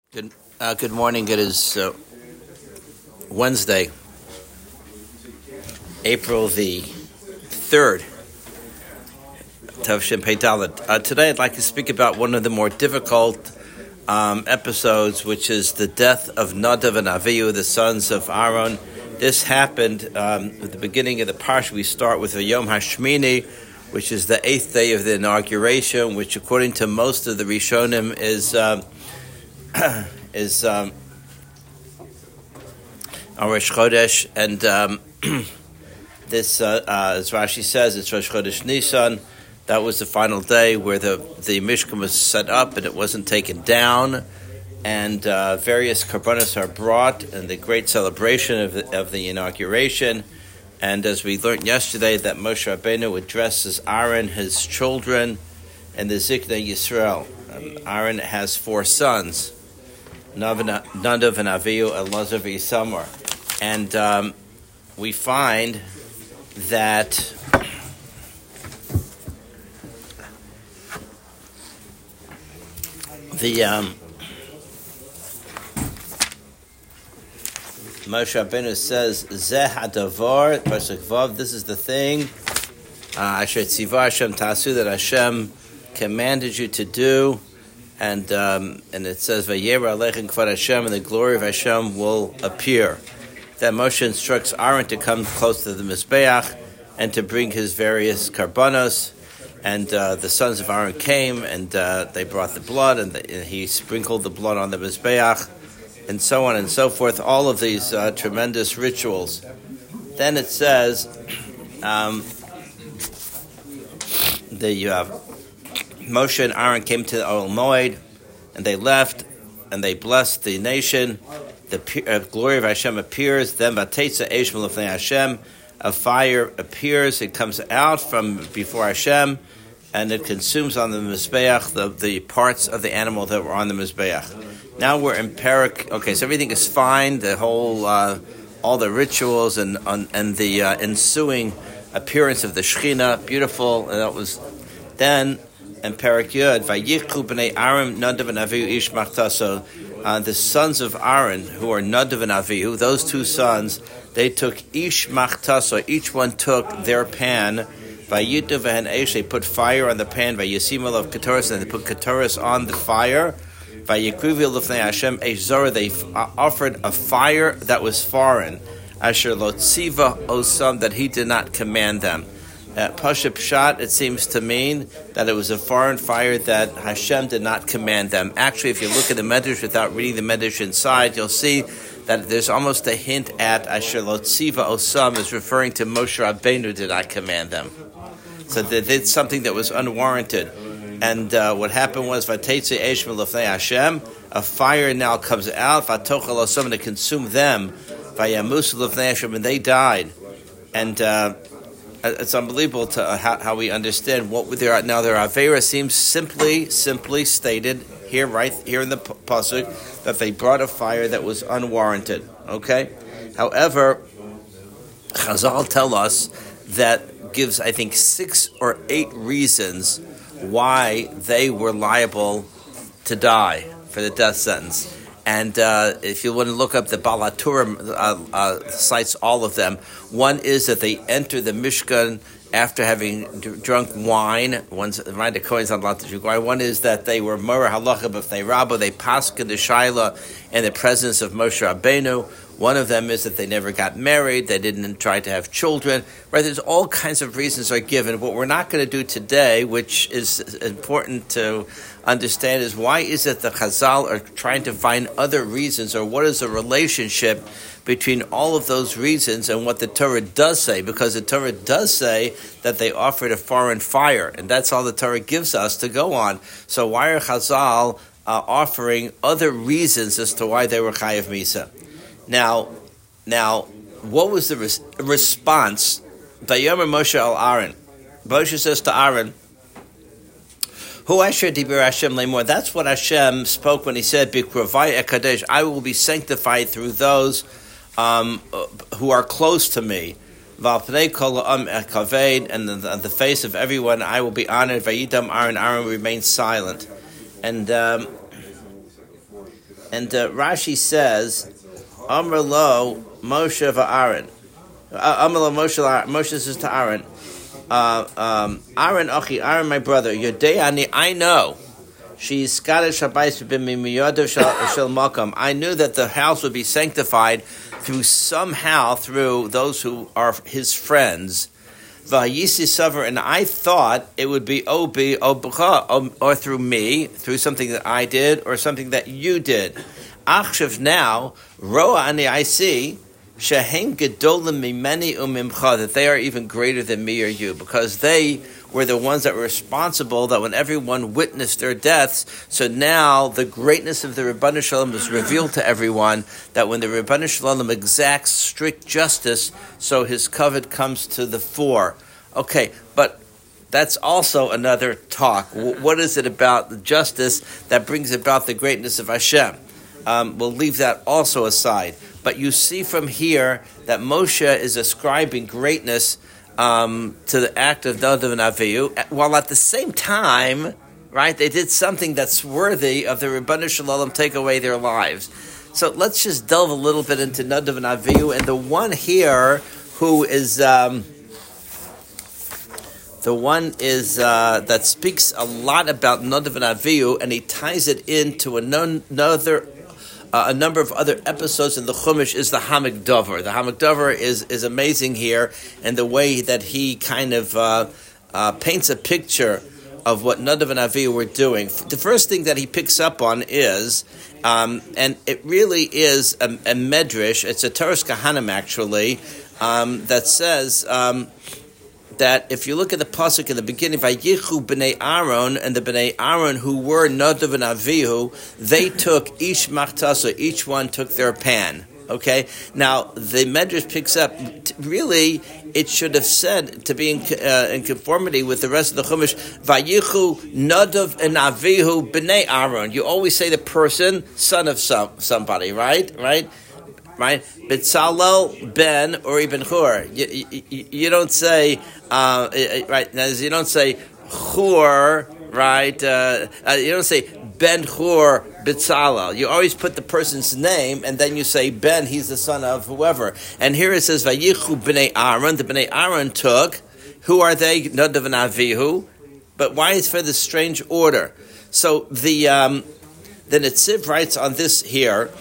Good morning. It is Wednesday, April the 3rd, Tavshin Pei Dalet. Today I'd like to speak about one of the more difficult episodes, which is the death of Nadav and Avihu, the sons of Aaron. This happened at the beginning of the parsha. We start with the Yom HaShmini, which is the 8th day of the inauguration, which according to most of the Rishonim is Rosh Chodesh, and this, as Rashi says, it's Rosh Chodesh Nisan. That was the final day where the Mishkan was set up and it wasn't taken down, and various karbanos are brought, and the great celebration of the inauguration. And as we learned yesterday, that Moshe Rabbeinu addresses Aaron, his children, and the Ziknei Yisrael. Aaron has 4 sons, Nadav and Avihu, Elazar and Isamar. And we find that the Moshe Rabbeinu says, Zeh hadavar, pasuk vav, this is the thing, Asher tziva Hashem tasu, that Hashem commanded you to do, and it says, Vayera alechem kvad Hashem, and the glory of Hashem will appear. That Moshe instructs Aaron to come close to the Mizbeach and to bring his various karbanos, and the sons of Aaron came, and they brought the blood, and he sprinkled the blood on the Mizbeach, and so on and so forth, all of these tremendous rituals. Then it says, Moshe and Aaron came to the Ohel Moed, and they left, and they blessed the nation. The glory of Hashem appears. Then Vateitza Eish Milifnei Hashem, a fire appears. It comes out from before Hashem, and it consumes on the Mizbeach the parts of the animal that were on the Mizbeach. Now we're in Perek. Okay, so everything is fine. The whole, all the rituals and the ensuing appearance of the Shechina, beautiful. And that was then in Perek Yud. Vayichu b'nei Aaron Nadav and Avihu ish machtaso. The sons of Aaron, who are Nadav and Avihu, those 2 sons, they took ish machtaso. Each one took their pan. Vayitu v'hen eish. They put fire on the pan. Vayisim alav ketoros, and they put ketoros on the fire. They offered a fire that was foreign, Asher lo tziva osam, that he did not command them. Pashup Pshat, it seems to mean that it was a foreign fire that Hashem did not command them. Actually, if you look at the Medrash without reading the Medrash inside, you'll see that there's almost a hint at Asher lo tziva osam is referring to Moshe Rabbeinu did not command them. So they did something that was unwarranted. And what happened was, Vateitze Eish Milifnei Hashem, a fire now comes out, Vatochel Osam, to consume them, Vayamus Milifnei Hashem, and they died. And it's unbelievable to how we understand what they are. Now, their Avera seems simply stated here, right here in the pasuk, that they brought a fire that was unwarranted. Okay? However, Chazal tell us that gives, I think, 6 or 8 reasons why they were liable to die for the death sentence. And if you want to look up the Baal HaTurim, cites all of them. One is that they enter the Mishkan after having drunk wine. One's right, the Kohen's not allowed to drink wine. One is that they were Morah Halacha B'fnei Rabba. They paskin the Shaila in the presence of Moshe Rabbeinu. One of them is that they never got married, they didn't try to have children. Right? There's all kinds of reasons are given. What we're not going to do today, which is important to understand, is why is it the Chazal are trying to find other reasons, or what is the relationship between all of those reasons and what the Torah does say? Because the Torah does say that they offered a foreign fire, and that's all the Torah gives us to go on. So why are Chazal offering other reasons as to why they were Chayav Misa? Now, what was the response? Vayomer Moshe al Aaron. Moshe says to Aaron, Hu Asher Dibir Hashem Lemor. That's what Hashem spoke when he said, Bikravai Ekadesh, I will be sanctified through those who are close to me. Valpnei Kol Kaved, and the face of everyone I will be honored. Vayidam Aaron. Aaron remained silent. And And Rashi says, Amr lo Moshe va'Aaron. Amr lo Moshe says to Aaron, Aaron, Achi, Aaron, my brother, Yodeani, I know. She's Scottish Habayis b'miyadav shel makam. I knew that the house would be sanctified through those who are his friends. Vayisi savar, and I thought it would be obi obucha, or through me, through something that I did or something that you did. Achshav now, roa ani I see. Shehem gedolim mimeni umimcha, that they are even greater than me or you, because they were the ones that were responsible, that when everyone witnessed their deaths, so now the greatness of the Ribbon Shalom was revealed to everyone, that when the Ribbon Shalom exacts strict justice, so his covet comes to the fore. Okay, but that's also another talk. What is it about the justice that brings about the greatness of Hashem? We'll leave that also aside. But you see from here that Moshe is ascribing greatness to the act of Nadav and Avihu, while at the same time, right, they did something that's worthy of the Ribbon Shalom take away their lives. So let's just delve a little bit into Nadav and Avihu, and the one here who is that speaks a lot about Nadav and Avihu, and he ties it into a number of other episodes in the Chumash, is the Hamikdavar. The Hamikdavar is amazing here, and the way that he kind of paints a picture of what Nadav and Avihu were doing. The first thing that he picks up on is, and it really is a medrash, it's a Toras Kahanim actually, that says that if you look at the pasuk in the beginning, Vayichu b'nei Aaron, and the b'nei Aaron who were Nadav and Avihu, they took each machtasa, each one took their pan. Okay, now the Medrash picks up. Really, it should have said, to be in conformity with the rest of the Chumash, Vayichu Nadav and Avihu b'nei Aaron. You always say the person, son of somebody, right? B'tzalel ben or ibn Hur. You don't say right. You don't say Hur, right? You don't say Ben Hur B'tzalel. You always put the person's name, and then you say Ben. He's the son of whoever. And here it says Vayichu b'nei Aaron. The b'nei Aaron took. Who are they? Nadav and Avihu. But why is for this strange order? So the Netziv writes on this here.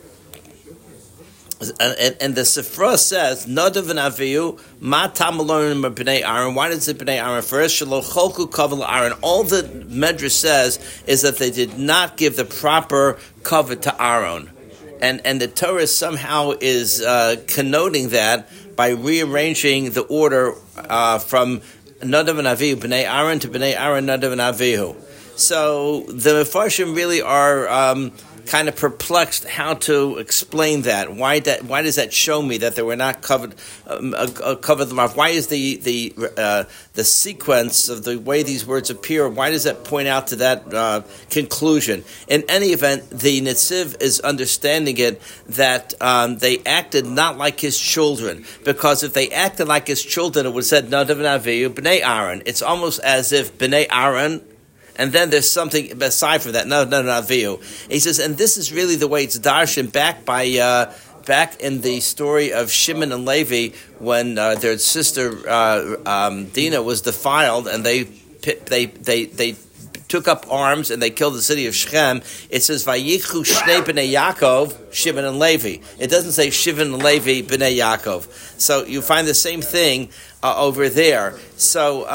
And the Sifra says, Nadav and Avihu, Ma Tamalonim b'nei Aaron. Why does it b'nei Aaron first? Shelo cholku kavel Aaron. All the Medrash says is that they did not give the proper cover to Aaron. And the Torah somehow is connoting that by rearranging the order from Nadav and Avihu, b'nei Aaron, to b'nei Aaron, Nadav and Avihu. So the Mefarshim really are kind of perplexed how to explain that. Why does that show me that they were not covered them off? Why is the sequence of the way these words appear? Why does that point out to that conclusion? In any event, the Netziv is understanding it that they acted not like his children, because if they acted like his children, it would have said Nadav and Avihu b'nei Aaron. It's almost as if b'nei Aaron, and then there's something aside from that. No, Avihu. He says, and this is really the way it's darshan back in the story of Shimon and Levi, when their sister Dinah was defiled, and they took up arms and they killed the city of Shechem. It says Vayichu Shnei b'nei Yaakov, Shimon and Levi. It doesn't say Shimon and Levi b'nei Yaakov. So you find the same thing over there. So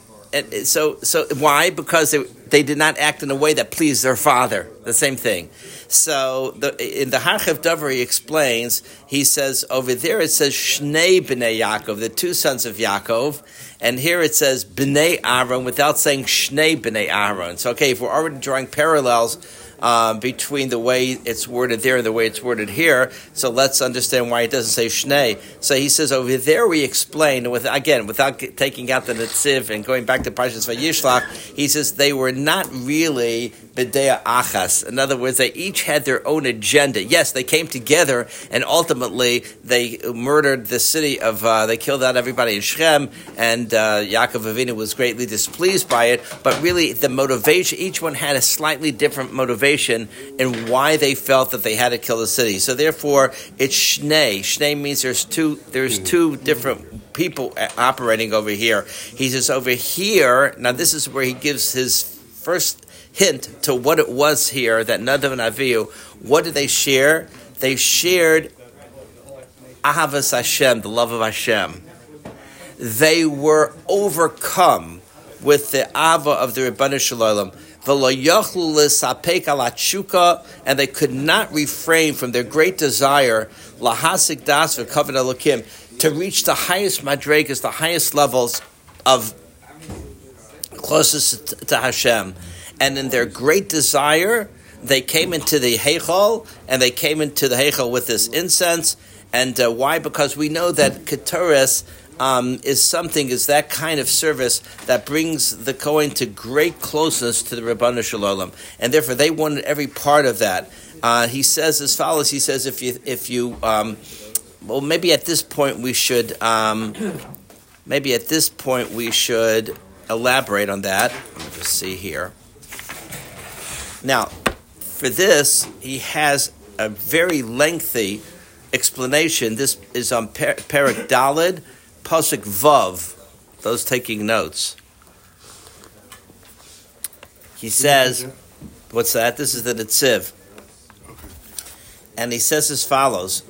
why? Because they did not act in a way that pleased their father. The same thing. So in the Harchev Davar he explains, he says over there it says Shnei b'nei Yaakov, the two sons of Yaakov, and here it says b'nei Aaron without saying Shnei b'nei Aaron. So okay, if we're already drawing parallels between the way it's worded there and the way it's worded here, so let's understand why it doesn't say Shnei. So he says over there we explain, without taking out the Netziv and going back to Parshas Vayishlach, he says they were not really b'dea achas. In other words, they each had their own agenda. Yes, they came together, and ultimately they murdered the city of. They killed out everybody in Shechem, and Yaakov Avinu was greatly displeased by it. But really, the motivation, each one had a slightly different motivation in why they felt that they had to kill the city. So therefore, it's shnei. Shnei means there's two different people operating over here. He says over here. Now this is where he gives his first hint to what it was here that Nadav and Avihu. What did they share? They shared Ahavas Hashem, the love of Hashem. They were overcome with the Ava of the Rebbeinu Shalom. And they could not refrain from their great desire lahasik das v'kavod Elokim, to reach the highest madregas, the highest levels of closest to Hashem. And in their great desire, they came into the Heichal, and they came into the Heichal with this incense. And why? Because we know that Keturis is that kind of service that brings the Kohen to great closeness to the Rebbeinu Shalom, and therefore they wanted every part of that. He says as follows. He says, if you well, maybe at this point we should elaborate on that. Let me just see here. Now, for this, he has a very lengthy explanation. This is on Perek Daled, Pasuk Vav. Those taking notes. He says, what's that? This is the Netziv. And he says as follows.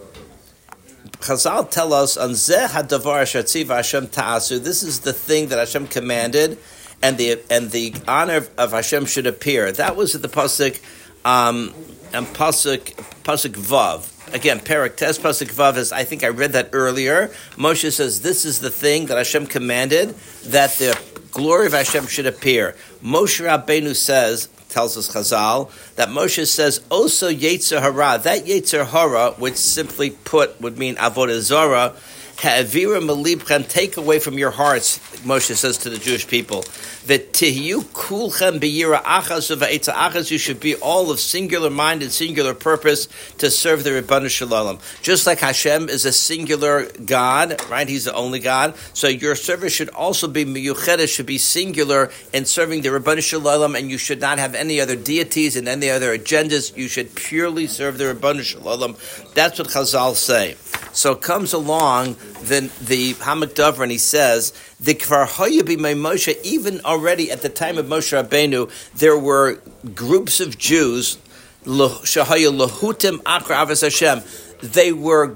Chazal tell us, on Zeh hadavar asher tziva Hashem ta'asu. This is the thing that Hashem commanded, and the honor of Hashem should appear. That was the pasuk, and pasuk Vav. Again, Perek Tes pasuk Vav is. I think I read that earlier. Moshe says this is the thing that Hashem commanded, that the glory of Hashem should appear. Moshe Rabbeinu tells us Chazal, that Moshe says, also Yetzer Hara, that Yetzer Hara, which simply put would mean Avodah Zarah, Ha'avira Malibchem, take away from your hearts, Moshe says to the Jewish people, that Tihiyu Kulchem B'yira Achaz V'Eitza Achaz, you should be all of singular mind and singular purpose to serve the Rebbeinu Shalom. Just like Hashem is a singular God, right? He's the only God. So your service should also be Miyuchedes, should be singular in serving the Rebbeinu Shalom, and you should not have any other deities and any other agendas. You should purely serve the Rebbeinu Shalom. That's what Chazal say. So comes along the Hamak Dover, and he says, the Kvar Hayabi Moshe, even already at the time of Moshe Rabbeinu, there were groups of Jews, Shahaya Lahutim Akra Avos Hashem. They were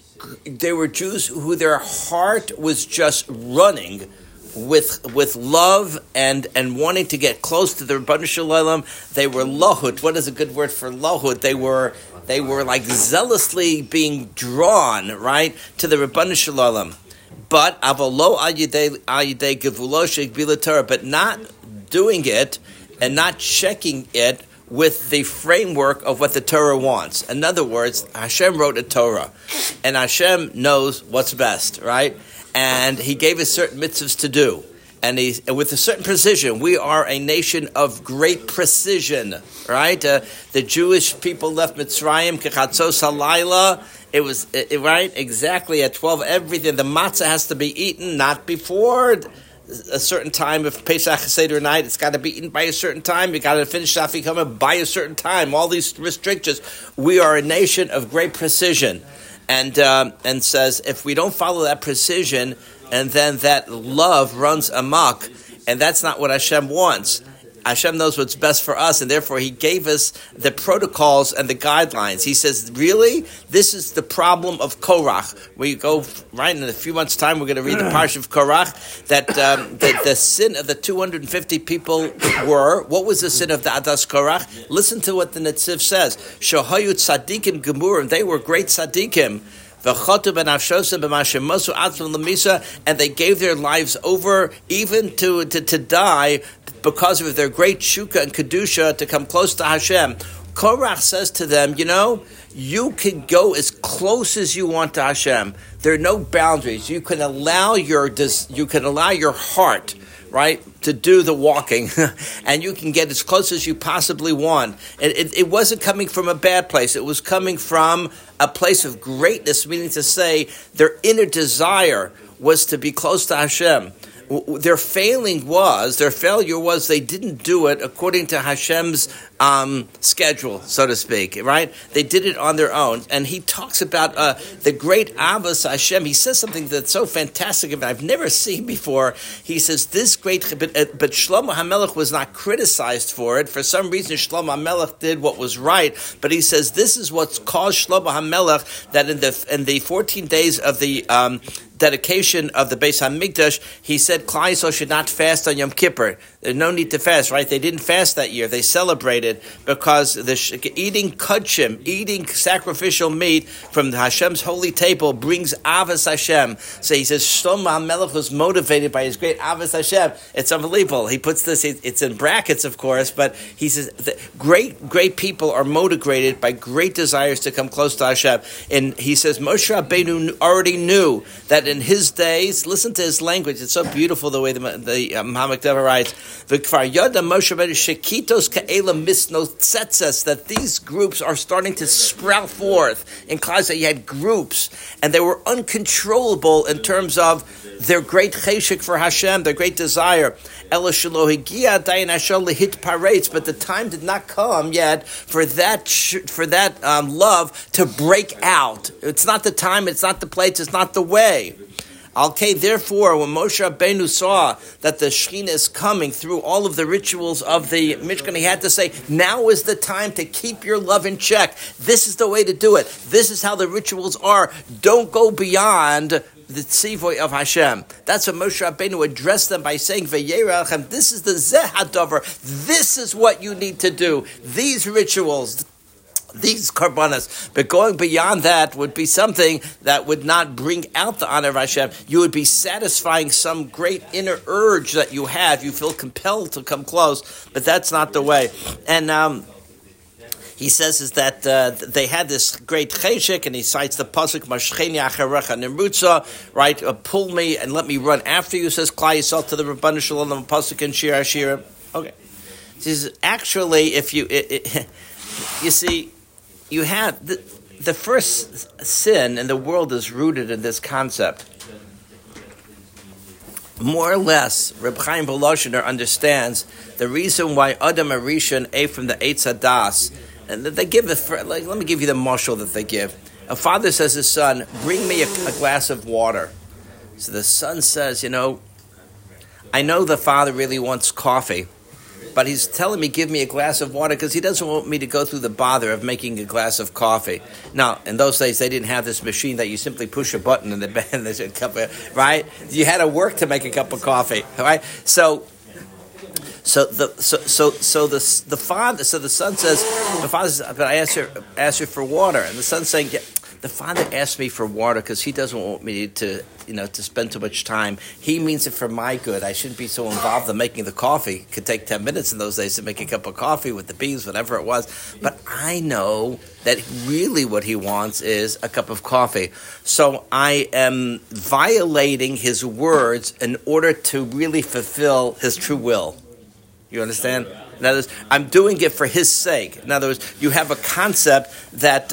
Jews who their heart was just running with love and wanting to get close to the Rebbeinu Shalom. They were lahut. What is a good word for lahut? They were like zealously being drawn, right, to the Rebbeinu Shalom. But avolo ayidei gevulo shegbila Torah, but not doing it and not checking it with the framework of what the Torah wants. In other words, Hashem wrote a Torah, and Hashem knows what's best, right? And He gave us certain mitzvahs to do. And with a certain precision, we are a nation of great precision, right? The Jewish people left Mitzrayim, kechatzos halayla. It was, right, exactly at 12, everything. The matzah has to be eaten, not before a certain time of Pesach Seder night. It's got to be eaten by a certain time. You got to finish Afikomen by a certain time. All these restrictions. We are a nation of great precision. And says, if we don't follow that precision, and then that love runs amok, and that's not what Hashem wants. Hashem knows what's best for us, and therefore He gave us the protocols and the guidelines. He says, really, this is the problem of Korach. We go, right, in a few months' time, we're going to read the Parsha of Korach, that the sin of the 250 people what was the sin of the Adas Korach? Listen to what the Netziv says. Shohayu tzadikim gemurim, they were great tzadikim. And they gave their lives over even to die because of their great shuka and kedusha to come close to Hashem. Korach says to them, you can go as close as you want to Hashem. There are no boundaries. You can allow your heart, right, to do the walking, and you can get as close as you possibly want. It wasn't coming from a bad place. It was coming from a place of greatness, meaning to say their inner desire was to be close to Hashem. Their failure was they didn't do it according to Hashem's schedule, so to speak, right? They did it on their own. And he talks about the great Avos Hashem. He says something that's so fantastic and I've never seen before. He says this great, but Shlomo HaMelech was not criticized for it. For some reason, Shlomo HaMelech did what was right. But he says this is what's caused Shlomo HaMelech that in the 14 days of the dedication of the Beis HaMikdash, he said Klal Yisrael should not fast on Yom Kippur. There's no need to fast, right? They didn't fast that year. They celebrated because eating kudshim, eating sacrificial meat from Hashem's holy table brings Avos Hashem. So he says Shlomo HaMelech was motivated by his great Avos Hashem. It's unbelievable. He puts this, it's in brackets, of course, but he says great people are motivated by great desires to come close to Hashem. And he says Moshe Rabbeinu already knew that in his days, listen to his language. It's so beautiful the way the Muhammad Deva writes. That these groups are starting to sprout forth. In Klal you had groups, and they were uncontrollable in terms of their great cheshik for Hashem, their great desire. But the time did not come yet for that love to break out. It's not the time, it's not the place, it's not the way. Okay, therefore, when Moshe Rabbeinu saw that the Shekhinah is coming through all of the rituals of the Mishkan, he had to say, now is the time to keep your love in check. This is the way to do it. This is how the rituals are. Don't go beyond the tzivoy of Hashem. That's what Moshe Rabbeinu addressed them by saying, V'yerachem, this is the Zeh HaDavar. This is what you need to do. These rituals, these karbanas, but going beyond that would be something that would not bring out the honor of Hashem. You would be satisfying some great inner urge that you have. You feel compelled to come close, but that's not the way. And he says is that they had this great cheshik, and he cites the pasuk Mashcheni acharecha nimrutza, right? Pull me and let me run after you, says Klal Yisrael to the Rabbanu Shalom pasuk in Shir Hashirim. Okay, this is actually, if you you see. You have the first sin in the world is rooted in this concept. More or less, Reb Chaim Voloshener understands the reason why Adam Arishon ate from the Eitz Hadas, and they give let me give you the mashal that they give. A father says to his son, "Bring me a glass of water." So the son says, I know the father really wants coffee, but he's telling me, give me a glass of water because he doesn't want me to go through the bother of making a glass of coffee. Now, in those days, they didn't have this machine that you simply push a button and there's a cup of, right? You had to work to make a cup of coffee, right? So the son says, the father says, but I asked you for water, and the son's saying, yeah, the father asked me for water because he doesn't want me to spend too much time. He means it for my good. I shouldn't be so involved in making the coffee. It could take 10 minutes in those days to make a cup of coffee with the beans, whatever it was. But I know that really what he wants is a cup of coffee. So I am violating his words in order to really fulfill his true will. You understand? In other words, I'm doing it for his sake. In other words, you have a concept that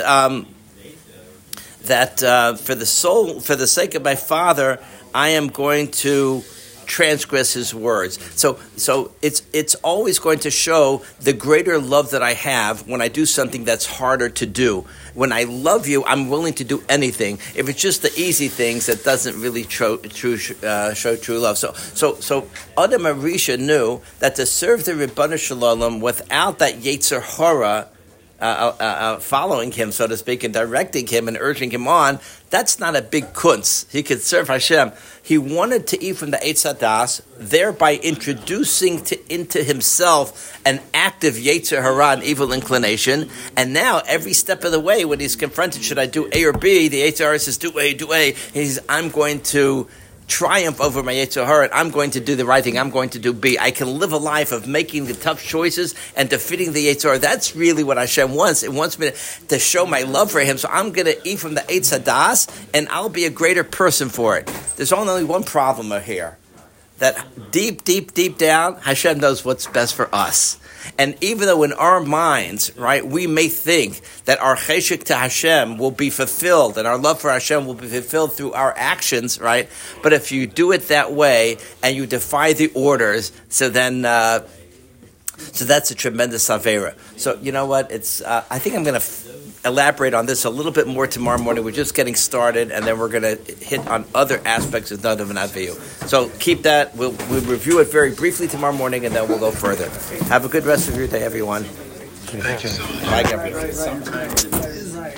for the soul, for the sake of my father, I am going to transgress his words. So it's always going to show the greater love that I have when I do something that's harder to do. When I love you, I'm willing to do anything. If it's just the easy things, that doesn't really show true love. So Adam Arisha knew that to serve the Ribbana Shalom without that Yetzer Hara following him, so to speak, and directing him and urging him on, that's not a big kunz. He could serve Hashem. He wanted to eat from the Eitz Hadas, thereby introducing into himself an active Yetzer Hara, an evil inclination. And now, every step of the way, when he's confronted, should I do A or B? The Yetzer Hara says, do A, do A. And he says, I'm going to triumph over my Yetzer Hara, and I'm going to do the right thing. I'm going to do B. I can live a life of making the tough choices and defeating the Yetzer Hara. That's really what Hashem wants. It wants me to show my love for Him. So I'm going to eat from the Eitz Hadas, and I'll be a greater person for it. There's only one problem here. that deep, deep, deep down, Hashem knows what's best for us. And even though in our minds, right, we may think that our cheshek to Hashem will be fulfilled and our love for Hashem will be fulfilled through our actions, right? But if you do it that way and you defy the orders, so that's a tremendous avera. So you know what? I think I'm going to elaborate on this a little bit more tomorrow morning. We're just getting started, and then we're going to hit on other aspects of Nadav and Avihu. So keep that. We'll review it very briefly tomorrow morning, and then we'll go further. Have a good rest of your day, everyone. Bye, everyone.